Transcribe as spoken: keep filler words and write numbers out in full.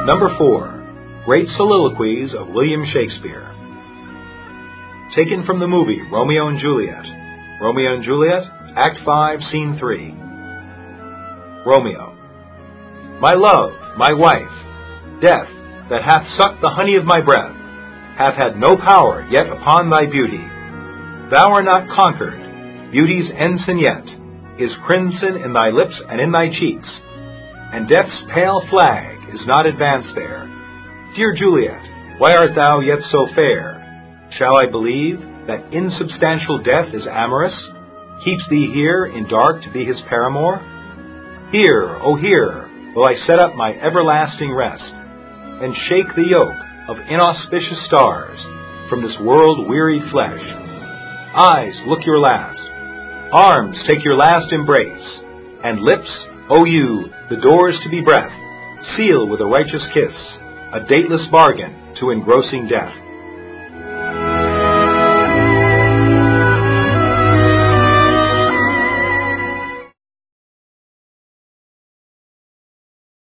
Number four. Great Soliloquies of William Shakespeare. Taken from the movie Romeo and Juliet. Romeo and Juliet, Act five, Scene three. Romeo. My love, my wife, death, that hath sucked the honey of my breath, hath had no power yet upon thy beauty. Thou art not conquered, beauty's ensign yet is crimson in thy lips and in thy cheeks, and death's pale flag is not advanced there. Dear Juliet, why art thou yet so fair? Shall I believe that insubstantial death is amorous, keeps thee here in dark to be his paramour? Here, oh here, will I set up my everlasting rest, and shake the yoke of inauspicious stars from this world-wearied flesh. Eyes, look your last. Arms, take your last embrace. And lips, O you, the doors to be breath, seal with a righteous kiss, a dateless bargain to engrossing death.